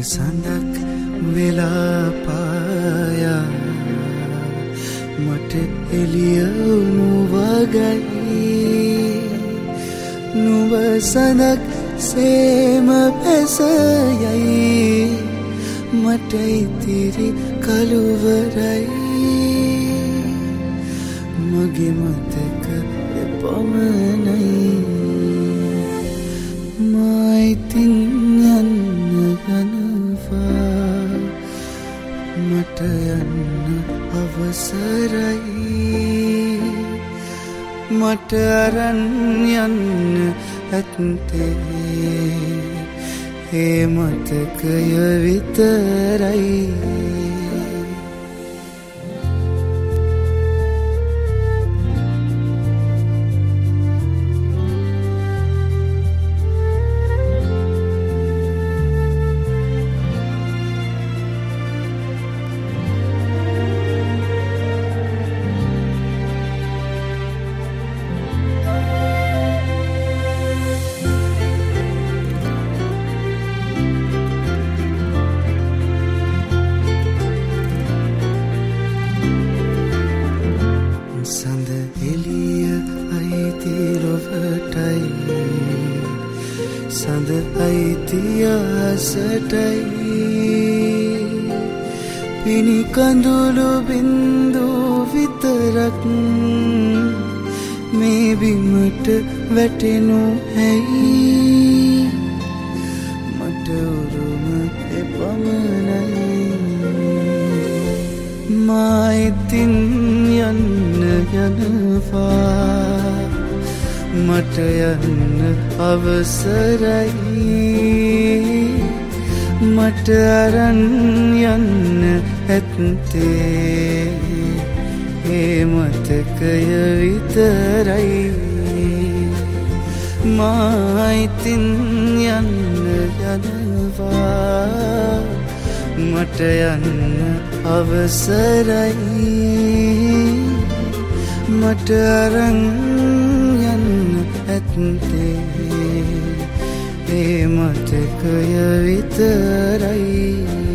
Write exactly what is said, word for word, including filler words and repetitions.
සඳක් වෙලා පායා මට එළිය වුණු වගයි නුඹ සඳක් සේම පැසයයි මට ඉතිරි කළුවරයි මගේ මතක එපමණයි මයිතින් යන්න යනවා මට යන්න අවසරයි මට අරන් යන්න ඇත්තේ ඒ මතකය විතරයි සඳ අයිතියාසටයි පිණි කඳුළු බින්දු විතරක් මේ බිමට වැටෙනු ඇයි මට උරුම එපමණයි මයිතින් යන්න යනවා මට යන්න අවසරයි මට අරන් යන්න ඇත්තේ ඒ මතකය විතරයි මයිතින් යන්න යනවා මට යන්න අවසරයි මට අරන් ඇත්තේ ඒ මතකය විතරයි